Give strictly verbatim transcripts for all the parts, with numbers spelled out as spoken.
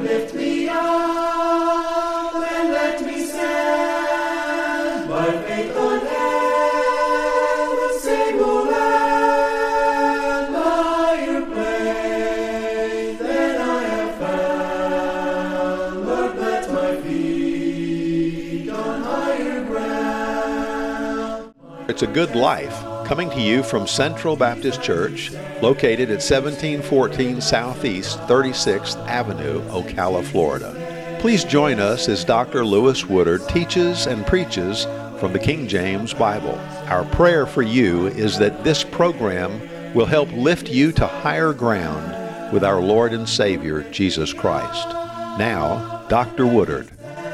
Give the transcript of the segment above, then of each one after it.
lift me up and let me stand by faith on heaven's stable land, higher place than I have found. Lord, plant my feet on higher ground. It's a Good Life, coming to you from Central Baptist Church, located at seventeen fourteen Southeast thirty-sixth Avenue, Ocala, Florida. Please join us as Doctor Lewis Woodard teaches and preaches from the King James Bible. Our prayer for you is that this program will help lift you to higher ground with our Lord and Savior, Jesus Christ. Now, Doctor Woodard.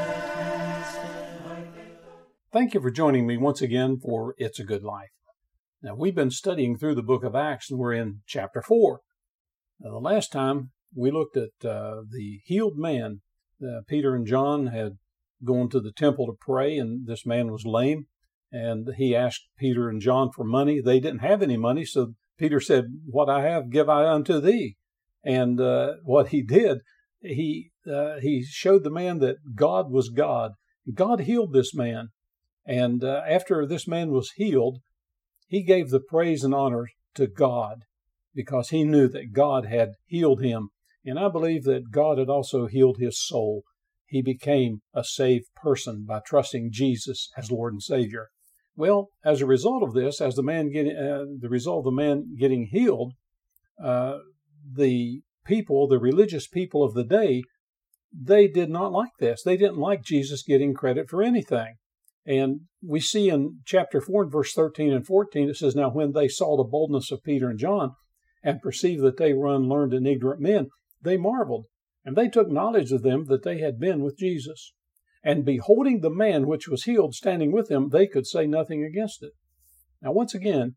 Thank you for joining me once again for It's a Good Life. Now, we've been studying through the book of Acts, and we're in chapter four. Now, the last time we looked at uh, the healed man. Uh, Peter and John had gone to the temple to pray, and this man was lame, and he asked Peter and John for money. They didn't have any money, so Peter said, "What I have give I unto thee." And uh, what he did, he uh, he showed the man that God was God. God healed this man. And uh, after this man was healed, he gave the praise and honor to God because he knew that God had healed him. And I believe that God had also healed his soul. He became a saved person by trusting Jesus as Lord and Savior. Well, as a result of this, as the man getting, uh, the result of the man getting healed, uh, the people, the religious people of the day, they did not like this. They didn't like Jesus getting credit for anything. And we see in chapter four and verse thirteen and fourteen, it says, "Now when they saw the boldness of Peter and John and perceived that they were unlearned and ignorant men, they marveled, and they took knowledge of them that they had been with Jesus. And beholding the man which was healed standing with them, they could say nothing against it." Now once again,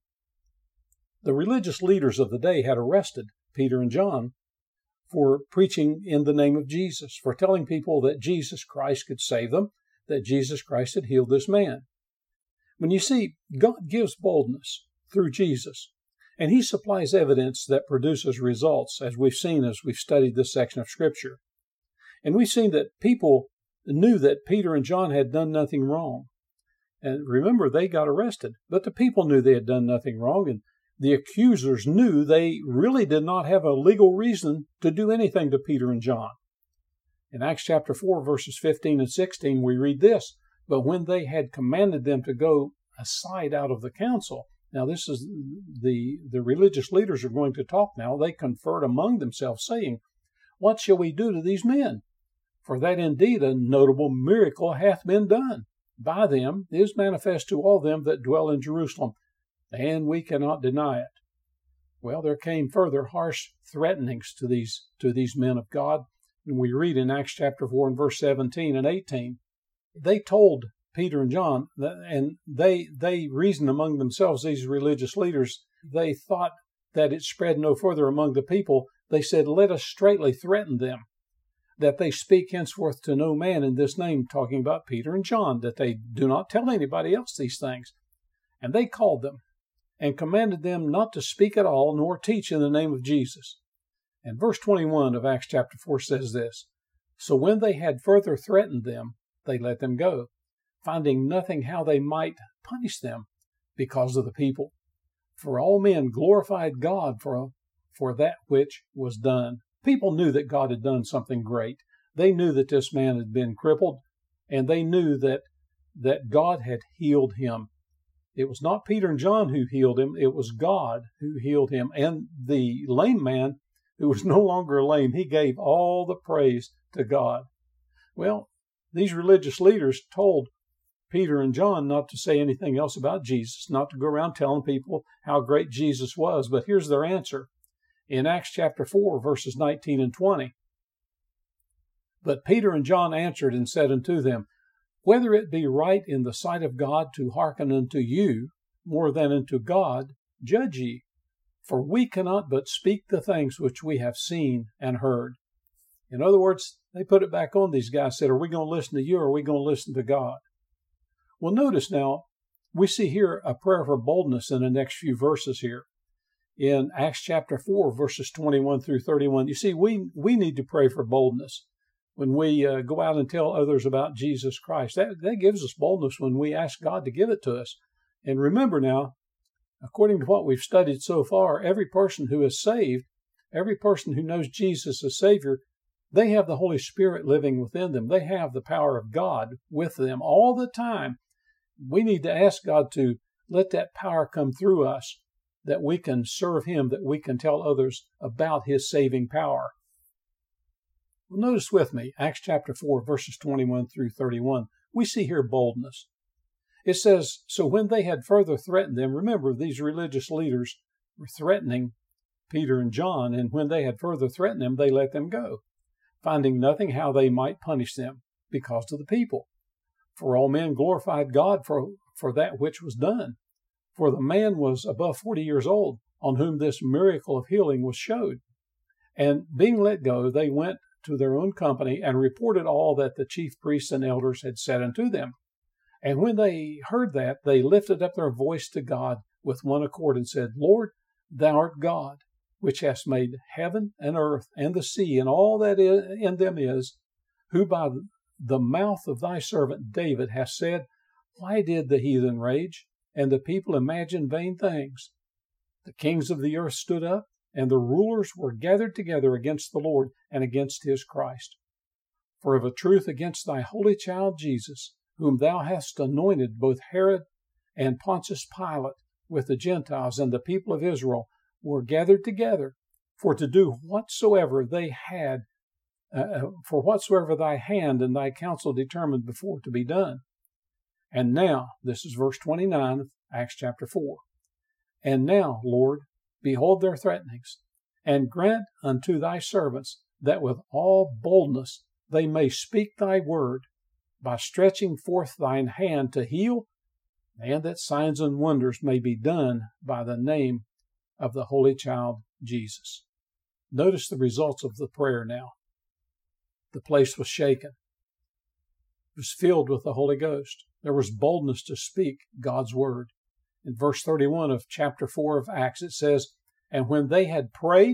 the religious leaders of the day had arrested Peter and John for preaching in the name of Jesus, for telling people that Jesus Christ could save them, that Jesus Christ had healed this man. When you see, God gives boldness through Jesus, and he supplies evidence that produces results, as we've seen as we've studied this section of Scripture. And we've seen that people knew that Peter and John had done nothing wrong. And remember, they got arrested, but the people knew they had done nothing wrong, and the accusers knew they really did not have a legal reason to do anything to Peter and John. In Acts chapter four, verses fifteen and sixteen, we read this, "But when they had commanded them to go aside out of the council," now this is the, the religious leaders are going to talk now, "they conferred among themselves, saying, What shall we do to these men? For that indeed a notable miracle hath been done by them, is manifest to all them that dwell in Jerusalem, and we cannot deny it." Well, there came further harsh threatenings to these to these men of God. And we read in Acts chapter four and verse seventeen and eighteen, they told Peter and John, that, and they they reasoned among themselves, these religious leaders, they thought that it spread no further among the people. They said, "Let us straightly threaten them, that they speak henceforth to no man in this name," talking about Peter and John, that they do not tell anybody else these things. And they called them and commanded them not to speak at all, nor teach in the name of Jesus. And verse twenty-one of Acts chapter four says this, "So when they had further threatened them, they let them go, finding nothing how they might punish them because of the people. For all men glorified God for, for that which was done." People knew that God had done something great. They knew that this man had been crippled, and they knew that, that God had healed him. It was not Peter and John who healed him, it was God who healed him. And the lame man, who was no longer lame, he gave all the praise to God. Well, these religious leaders told Peter and John not to say anything else about Jesus, not to go around telling people how great Jesus was. But here's their answer. In Acts chapter four, verses nineteen and twenty. "But Peter and John answered and said unto them, Whether it be right in the sight of God to hearken unto you more than unto God, judge ye. For we cannot but speak the things which we have seen and heard." In other words, they put it back on these guys, said, "Are we going to listen to you or are we going to listen to God?" Well, notice now, we see here a prayer for boldness in the next few verses here. In Acts chapter four, verses twenty-one through thirty-one, you see, we, we need to pray for boldness. when we uh, go out and tell others about Jesus Christ. That, that gives us boldness when we ask God to give it to us. And remember now, according to what we've studied so far, every person who is saved, every person who knows Jesus as Savior, they have the Holy Spirit living within them. They have the power of God with them all the time. We need to ask God to let that power come through us, that we can serve Him, that we can tell others about His saving power. Well, notice with me, Acts chapter four, verses twenty-one through thirty-one. We see here boldness. It says, so when they had further threatened them, remember these religious leaders were threatening Peter and John, and when they had further threatened them, they let them go, finding nothing how they might punish them because of the people. For all men glorified God for, for that which was done. For the man was above forty years old, on whom this miracle of healing was showed. And being let go, they went to their own company and reported all that the chief priests and elders had said unto them. And when they heard that, they lifted up their voice to God with one accord and said, Lord, thou art God, which hast made heaven and earth and the sea and all that in them is, who by the mouth of thy servant David hast said, why did the heathen rage, and the people imagine vain things? The kings of the earth stood up, and the rulers were gathered together against the Lord and against his Christ. For of a truth against thy holy child Jesus, whom thou hast anointed, both Herod and Pontius Pilate with the Gentiles and the people of Israel were gathered together for to do whatsoever they had, uh, for whatsoever thy hand and thy counsel determined before to be done. And now, this is verse twenty-nine of Acts chapter four. And now, Lord, behold their threatenings, and grant unto thy servants that with all boldness they may speak thy word, by stretching forth thine hand to heal, and that signs and wonders may be done by the name of the Holy Child Jesus. Notice the results of the prayer now. The place was shaken. It was filled with the Holy Ghost. There was boldness to speak God's word. In verse thirty-one of chapter four of Acts, it says, and when they had prayed,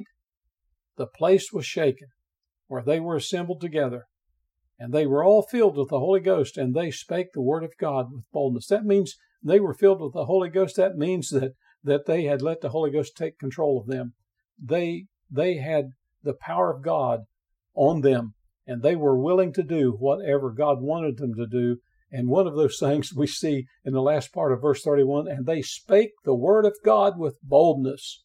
the place was shaken, where they were assembled together. And they were all filled with the Holy Ghost, and they spake the word of God with boldness. That means they were filled with the Holy Ghost. That means that, that they had let the Holy Ghost take control of them. They, they had the power of God on them, and they were willing to do whatever God wanted them to do. And one of those things we see in the last part of verse thirty-one, and they spake the word of God with boldness.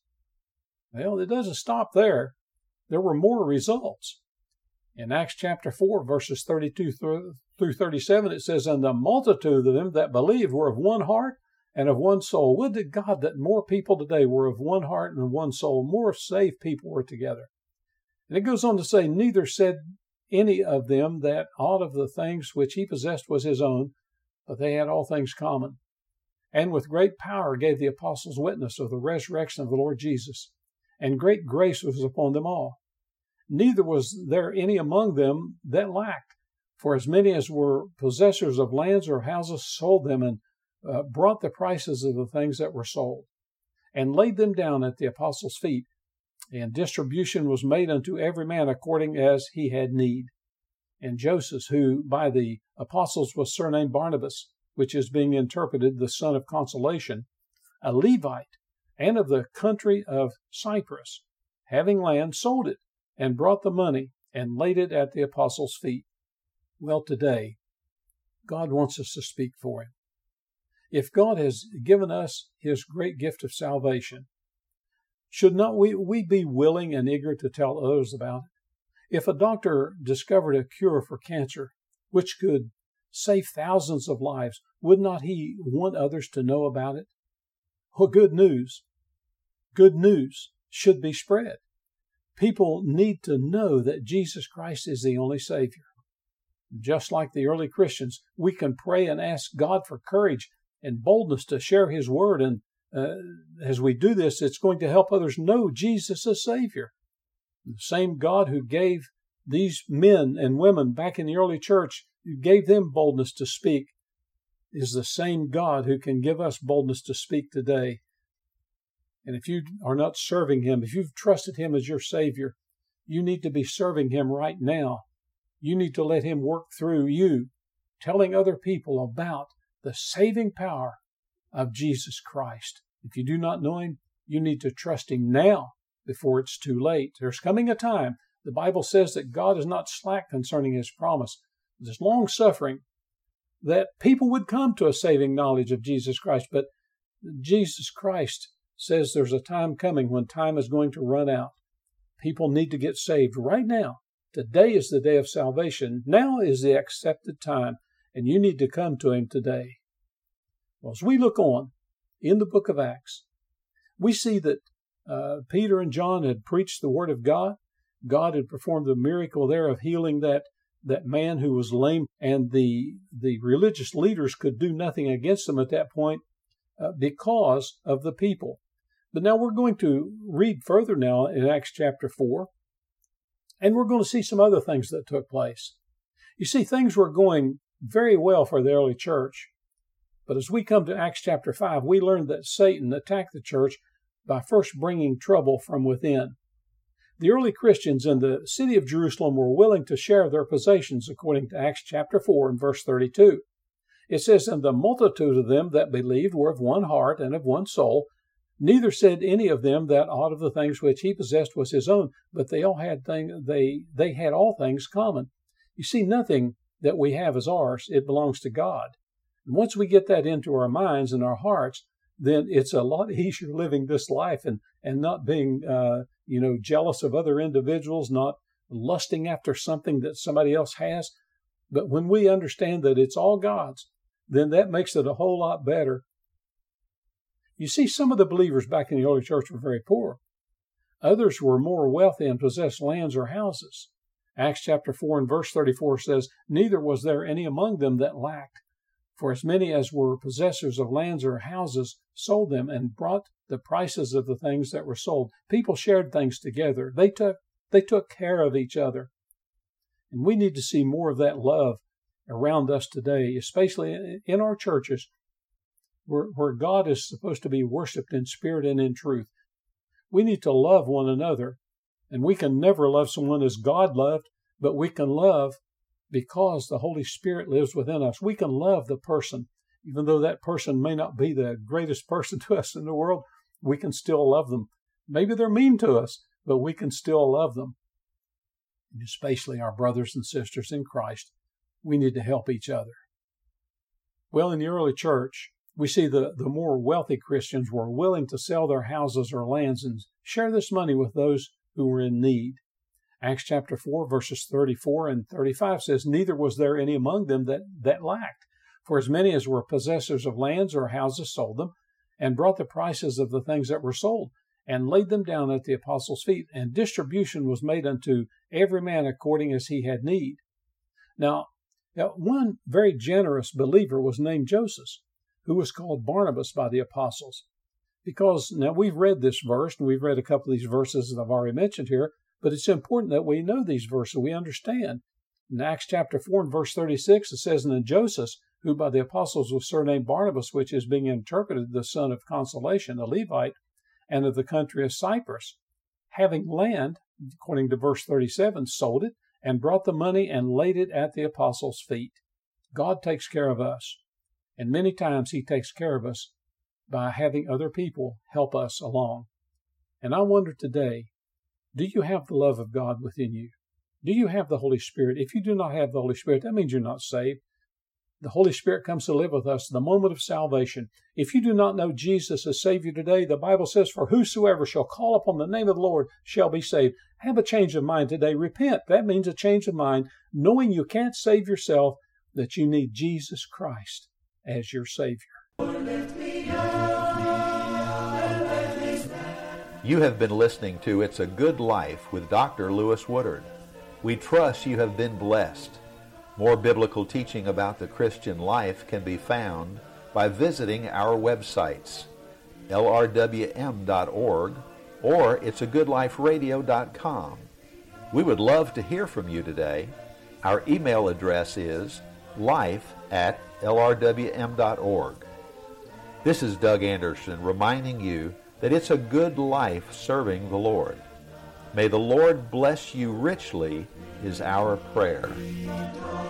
Well, it doesn't stop there. There were more results. In Acts chapter four, verses thirty-two through thirty-seven, it says, and the multitude of them that believed were of one heart and of one soul. Would to God that more people today were of one heart and of one soul, more saved people were together. And it goes on to say, neither said any of them that aught of the things which he possessed was his own, but they had all things common. And with great power gave the apostles witness of the resurrection of the Lord Jesus, and great grace was upon them all. Neither was there any among them that lacked, for as many as were possessors of lands or houses sold them, and uh, brought the prices of the things that were sold, and laid them down at the apostles' feet. And distribution was made unto every man according as he had need. And Joseph, who by the apostles was surnamed Barnabas, which is being interpreted the son of consolation, a Levite, and of the country of Cyprus, having land, sold it, and brought the money, and laid it at the apostles' feet. Well, today, God wants us to speak for him. If God has given us his great gift of salvation, should not we, we be willing and eager to tell others about it? If a doctor discovered a cure for cancer, which could save thousands of lives, would not he want others to know about it? Well, good news. Good news should be spread. People need to know that Jesus Christ is the only Savior. Just like the early Christians, we can pray and ask God for courage and boldness to share his word, and Uh, as we do this, it's going to help others know Jesus as Savior. The same God who gave these men and women back in the early church, who gave them boldness to speak, is the same God who can give us boldness to speak today. And if you are not serving him, if you've trusted him as your Savior, you need to be serving him right now You need to let Him work through you, telling other people about the saving power of Jesus Christ. If you do not know Him, you need to trust Him now before it's too late. There's coming a time, the Bible says that God is not slack concerning His promise. There's long suffering that people would come to a saving knowledge of Jesus Christ, but Jesus Christ says there's a time coming when time is going to run out. People need to get saved right now. Today is the day of salvation. Now is the accepted time, and you need to come to Him today. Well, as we look on in the book of Acts, we see that uh, Peter and John had preached the Word of God. God had performed the miracle there of healing that, that man who was lame, and the, the religious leaders could do nothing against them at that point uh, because of the people. But now we're going to read further now in Acts chapter four, and we're going to see some other things that took place. You see, things were going very well for the early church. But as we come to Acts chapter five, we learn that Satan attacked the church by first bringing trouble from within. The early Christians in the city of Jerusalem were willing to share their possessions, according to Acts chapter four and verse thirty-two. It says, "And the multitude of them that believed were of one heart and of one soul. Neither said any of them that aught of the things which he possessed was his own, but they all had thing, they they had all things common." You see, nothing that we have is ours; it belongs to God. And once we get that into our minds and our hearts, then it's a lot easier living this life and and not being uh, you know jealous of other individuals, not lusting after something that somebody else has. But when we understand that it's all God's, then that makes it a whole lot better. You see, some of the believers back in the early church were very poor. Others were more wealthy and possessed lands or houses. Acts chapter four and verse thirty-four says, "Neither was there any among them that lacked. For as many as were possessors of lands or houses sold them and brought the prices of the things that were sold." People shared things together. They took, they took care of each other. And we need to see more of that love around us today, especially in our churches, where, where God is supposed to be worshiped in spirit and in truth. We need to love one another, and we can never love someone as God loved, but we can love because the Holy Spirit lives within us. We can love the person, even though that person may not be the greatest person to us in the world, we can still love them. Maybe they're mean to us, but we can still love them. And especially our brothers and sisters in Christ, we need to help each other. Well, in the early church, we see the, the more wealthy Christians were willing to sell their houses or lands and share this money with those who were in need. Acts chapter four, verses thirty-four and thirty-five says, "Neither was there any among them that, that lacked. For as many as were possessors of lands or houses sold them, and brought the prices of the things that were sold, and laid them down at the apostles' feet. And distribution was made unto every man according as he had need." Now, now one very generous believer was named Joseph, who was called Barnabas by the apostles. Because, now we've read this verse, and we've read a couple of these verses that I've already mentioned here, but it's important that we know these verses, we understand. In Acts chapter four and verse thirty-six, it says, "And then Joseph, who by the apostles was surnamed Barnabas, which is being interpreted the son of consolation, a Levite, and of the country of Cyprus, having land," according to verse thirty-seven, "sold it, and brought the money and laid it at the apostles' feet." God takes care of us, and many times He takes care of us by having other people help us along. And I wonder today, do you have the love of God within you? Do you have the Holy Spirit? If you do not have the Holy Spirit, that means you're not saved. The Holy Spirit comes to live with us the moment of salvation. If you do not know Jesus as Savior today, the Bible says, "For whosoever shall call upon the name of the Lord shall be saved." Have a change of mind today. Repent. That means a change of mind, knowing you can't save yourself, that you need Jesus Christ as your Savior. You have been listening to It's a Good Life with Doctor Lewis Woodard. We trust you have been blessed. More biblical teaching about the Christian life can be found by visiting our websites, L R W M dot org or it's a good life radio dot com. We would love to hear from you today. Our email address is life at L R W M dot org. This is Doug Anderson reminding you that it's a good life serving the Lord. May the Lord bless you richly is our prayer.